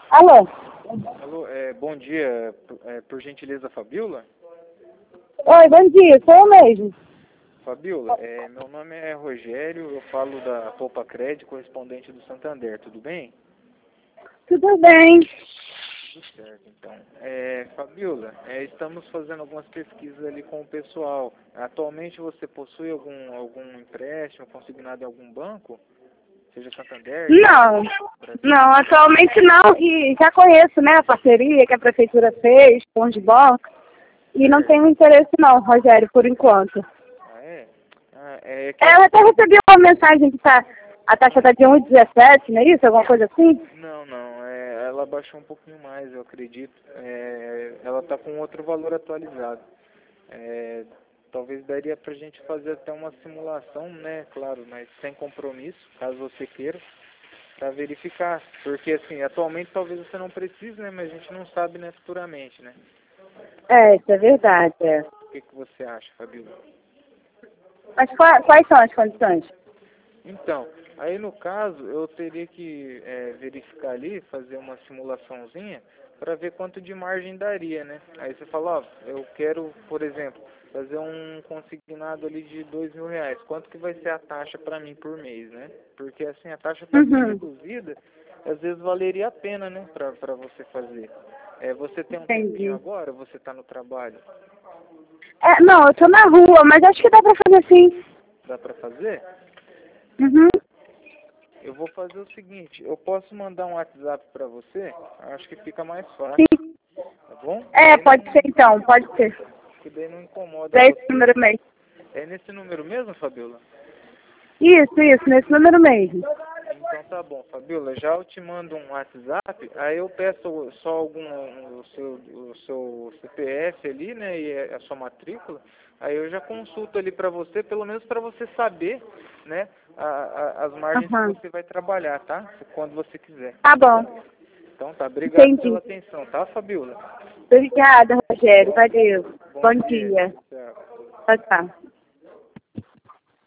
Alô? Alô, bom dia, por gentileza, Fabiola? Oi, bom dia, sou eu mesmo. Fabiola, meu nome é Rogério, eu falo da Poupa Cred, correspondente do Santander, tudo bem? Tudo bem? Tudo certo, então. Fabiola, estamos fazendo algumas pesquisas ali com o pessoal. Atualmente você possui algum empréstimo consignado em algum banco? Seja Santander, Não, Brasil? não, atualmente não, e já conheço, né, a parceria que a prefeitura fez com os bancos, e não tenho interesse não, Rogério, por enquanto. Ah, é? É que Eu até recebi uma mensagem que a taxa está de 1,17, não é isso? Alguma coisa assim? Não, ela baixou um pouquinho mais, eu acredito. Ela está com outro valor atualizado. Talvez daria para a gente fazer até uma simulação, né? Claro, mas sem compromisso, caso você queira, para verificar. Porque, assim, atualmente talvez você não precise, né? Mas a gente não sabe, né, futuramente, né? Isso é verdade, é. O que você acha, Fabiola? Mas quais são as condições? Então, aí no caso, eu teria que verificar ali, fazer uma simulaçãozinha, para ver quanto de margem daria, né? Aí você fala, ó, eu quero, por exemplo, fazer um consignado ali de R$ 2.000. Quanto que vai ser a taxa para mim por mês, né? Porque assim, a taxa está bem reduzida, às vezes valeria a pena, né, para você fazer. Você tem um tempinho Entendi. agora, você está no trabalho? Não, eu tô na rua, mas acho que dá pra fazer sim. Dá para fazer? Uhum. Eu vou fazer o seguinte, eu posso mandar um WhatsApp para você, acho que fica mais fácil, Sim. tá bom? Daí Pode ser então, pode ser. que daí não incomoda Pra esse você. número mesmo. É nesse número mesmo, Fabiola? Isso, nesse número mesmo. Então tá bom, Fabiola, já eu te mando um WhatsApp, aí eu peço só o seu CPF ali, né, e a sua matrícula, aí eu já consulto ali para você, pelo menos para você saber, né, as margens que Aham. você vai trabalhar, tá? Quando você quiser. Tá bom. Então tá, obrigado pela Entendi. atenção, tá, Fabiola? Obrigada, Rogério. Valeu. Bom Bom dia, dia. tchau. Tchau, tchau.